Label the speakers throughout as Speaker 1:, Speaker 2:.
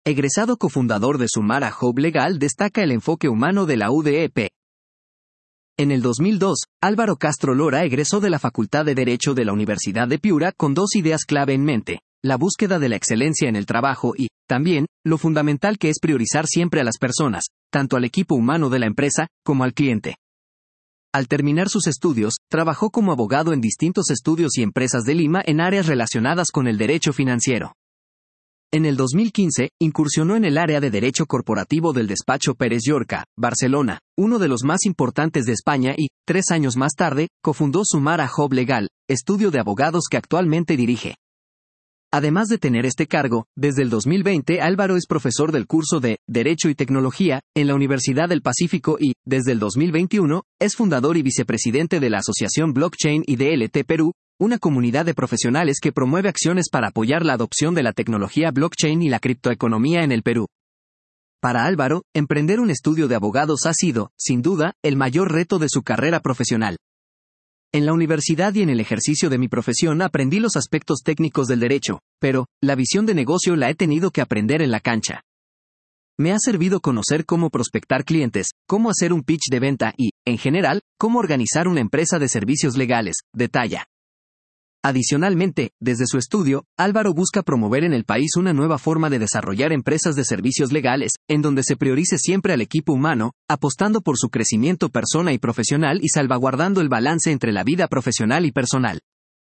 Speaker 1: egresado cofundador de Sumara Hub Legal, destaca el enfoque humano de la UDEP. En el 2002, Álvaro Castro Lora egresó de la Facultad de Derecho de la Universidad de Piura con dos ideas clave en mente: la búsqueda de la excelencia en el trabajo y, también, lo fundamental que es priorizar siempre a las personas, tanto al equipo humano de la empresa, como al cliente. Al terminar sus estudios, trabajó como abogado en distintos estudios y empresas de Lima en áreas relacionadas con el derecho financiero. En el 2015, incursionó en el área de derecho corporativo del despacho Pérez Llorca, Barcelona, uno de los más importantes de España y, 3 años más tarde, cofundó Sumara Hub Legal, estudio de abogados que actualmente dirige. Además de tener este cargo, desde el 2020 Álvaro es profesor del curso de Derecho y Tecnología en la Universidad del Pacífico y, desde el 2021, es fundador y vicepresidente de la Asociación Blockchain y DLT Perú, una comunidad de profesionales que promueve acciones para apoyar la adopción de la tecnología blockchain y la criptoeconomía en el Perú. Para Álvaro, emprender un estudio de abogados ha sido, sin duda, el mayor reto de su carrera profesional. En la universidad y en el ejercicio de mi profesión aprendí los aspectos técnicos del derecho, pero, la visión de negocio la he tenido que aprender en la cancha. Me ha servido conocer cómo prospectar clientes, cómo hacer un pitch de venta y, en general, cómo organizar una empresa de servicios legales, detalla. Adicionalmente, desde su estudio, Álvaro busca promover en el país una nueva forma de desarrollar empresas de servicios legales, en donde se priorice siempre al equipo humano, apostando por su crecimiento personal y profesional y salvaguardando el balance entre la vida profesional y personal.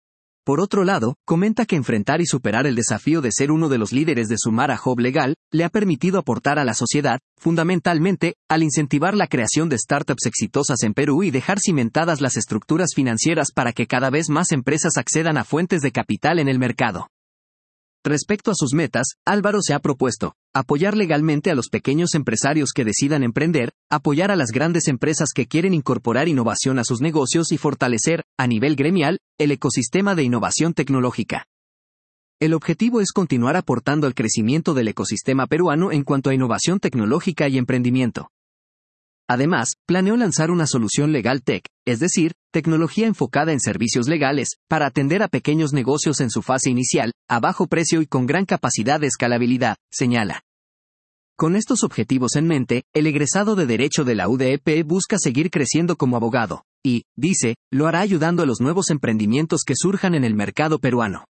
Speaker 1: Por otro lado, comenta que enfrentar y superar el desafío de ser uno de los líderes de Sumara Hub Legal, le ha permitido aportar a la sociedad, fundamentalmente, al incentivar la creación de startups exitosas en Perú y dejar cimentadas las estructuras financieras para que cada vez más empresas accedan a fuentes de capital en el mercado. Respecto a sus metas, Álvaro se ha propuesto apoyar legalmente a los pequeños empresarios que decidan emprender, apoyar a las grandes empresas que quieren incorporar innovación a sus negocios y fortalecer, a nivel gremial, el ecosistema de innovación tecnológica. El objetivo es continuar aportando al crecimiento del ecosistema peruano en cuanto a innovación tecnológica y emprendimiento. Además, planeó lanzar una solución legal tech, es decir, tecnología enfocada en servicios legales, para atender a pequeños negocios en su fase inicial, a bajo precio y con gran capacidad de escalabilidad, señala. Con estos objetivos en mente, el egresado de Derecho de la UDEP busca seguir creciendo como abogado, y, dice, lo hará ayudando a los nuevos emprendimientos que surjan en el mercado peruano.